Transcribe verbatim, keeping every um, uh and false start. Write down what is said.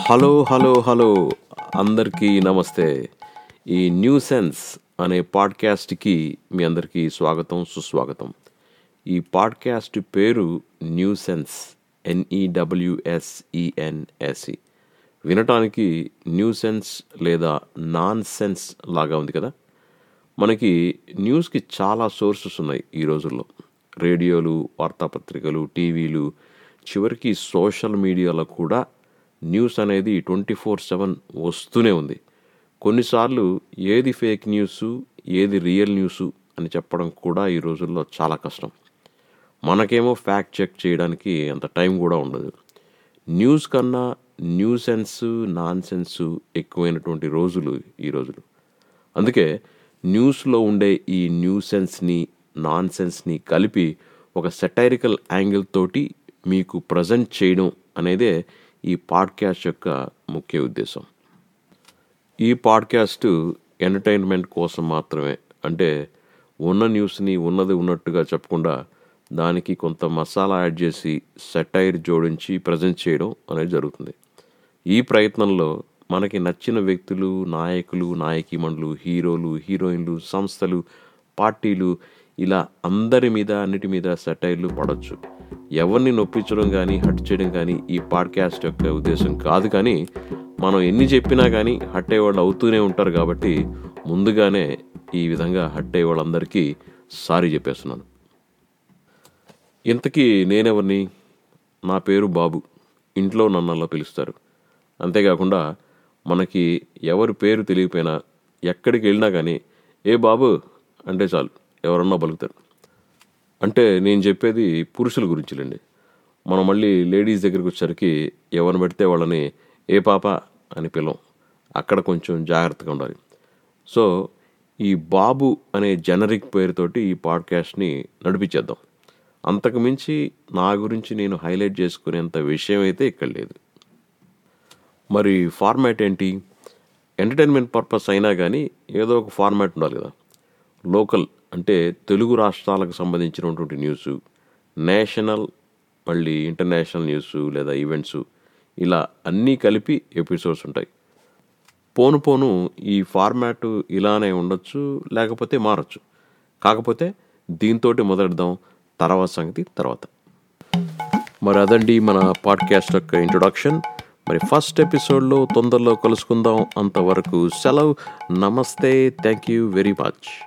Hello hello hello అందరికీ నమస్తే. ఈ న్యూ సెన్స్ అనే పాడ్కాస్ట్కి మీ అందరికీ స్వాగతం, సుస్వాగతం. ఈ పాడ్కాస్ట్ పేరు న్యూ సెన్స్, ఎన్ఈడబ్ల్యూఎస్ఈఎన్ఎస్ఈ. వినటానికి న్యూ సెన్స్ లేదా నాన్ సెన్స్ లాగా ఉంది కదా. మనకి న్యూస్కి చాలా సోర్సెస్ ఉన్నాయి ఈ రోజుల్లో. రేడియోలు, వార్తాపత్రికలు, టీవీలు, చివరికి సోషల్ మీడియాలో కూడా న్యూస్ అనేది ట్వంటీ ఫోర్ సెవెన్ వస్తూనే ఉంది. కొన్నిసార్లు ఏది ఫేక్ న్యూస్, ఏది రియల్ న్యూస్ అని చెప్పడం కూడా ఈ రోజుల్లో చాలా కష్టం. మనకేమో ఫ్యాక్ట్ చెక్ చేయడానికి అంత టైం కూడా ఉండదు. న్యూస్ కన్నా న్యూ సెన్స్, నాన్ సెన్స్ ఎక్కువైనటువంటి రోజులు ఈ రోజులు. అందుకే న్యూస్లో ఉండే ఈ న్యూ సెన్స్ని, నాన్ సెన్స్ని కలిపి ఒక సెటైరికల్ యాంగిల్ తోటి మీకు ప్రజెంట్ చేయడం అనేదే ఈ పాడ్కాస్ట్ యొక్క ముఖ్య ఉద్దేశం. ఈ పాడ్కాస్ట్ ఎంటర్టైన్మెంట్ కోసం మాత్రమే. అంటే ఉన్న న్యూస్ని ఉన్నది ఉన్నట్టుగా చెప్పకుండా దానికి కొంత మసాలా యాడ్ చేసి సెటైర్ జోడించి ప్రజెంట్ చేయడం అనేది జరుగుతుంది. ఈ ప్రయత్నంలో మనకి నచ్చిన వ్యక్తులు, నాయకులు, నాయకీమణులు, హీరోలు, హీరోయిన్లు, సంస్థలు, పార్టీలు, ఇలా అందరి మీద అన్నిటి మీద సెటైర్లు పడవచ్చు. ఎవరిని నొప్పించడం కానీ హట్ చేయడం కానీ ఈ పాడ్కాస్ట్ యొక్క ఉద్దేశం కాదు. కానీ మనం ఎన్ని చెప్పినా కానీ హట్ అయ్యేవాళ్ళు అవుతూనే ఉంటారు. కాబట్టి ముందుగానే ఈ విధంగా హట్ అయ్యే వాళ్ళందరికీ సారీ చెప్పేస్తున్నాను. ఇంతకీ నేనెవరిని? నా పేరు బాబు. ఇంట్లో నన్ను అలా పిలుస్తారు. అంతేకాకుండా మనకి ఎవరి పేరు తెలియకపోయినా ఎక్కడికి వెళ్ళినా కానీ ఏ బాబు అంటే చాలు ఎవరన్నా పలుకుతారు. అంటే నేను చెప్పేది పురుషుల గురించిలేండి. మనం మళ్ళీ లేడీస్ దగ్గరికి వచ్చేసరికి ఎవరిని పెడితే వాళ్ళని ఏ పాప అని పిలవం. అక్కడ కొంచెం జాగ్రత్తగా ఉండాలి. సో ఈ బాబు అనే జనరిక్ పేరుతోటి ఈ పాడ్కాస్ట్ని నడిపించేద్దాం. అంతకు మించి నా గురించి నేను హైలైట్ చేసుకునేంత విషయం అయితే ఇక్కడ లేదు. మరి ఫార్మాట్ ఏంటి? ఎంటర్టైన్మెంట్ పర్పస్ అయినా కానీ ఏదో ఒక ఫార్మాట్ ఉండాలి కదా. లోకల్ అంటే తెలుగు రాష్ట్రాలకు సంబంధించినటువంటి న్యూస్, నేషనల్, మళ్ళీ ఇంటర్నేషనల్ న్యూస్ లేదా ఈవెంట్స్, ఇలా అన్నీ కలిపి ఎపిసోడ్స్ ఉంటాయి. పోను పోను ఈ ఫార్మాట్ ఇలానే ఉండొచ్చు, లేకపోతే మారచ్చు. కాకపోతే దీంతో మొదలెడదాం, తర్వాత సంగతి తర్వాత. మరి అదండి మన పాడ్కాస్ట్ యొక్క ఇంట్రొడక్షన్. మరి ఫస్ట్ ఎపిసోడ్లో తొందరలో కలుసుకుందాం. అంతవరకు సెలవు. నమస్తే. Thank you very much.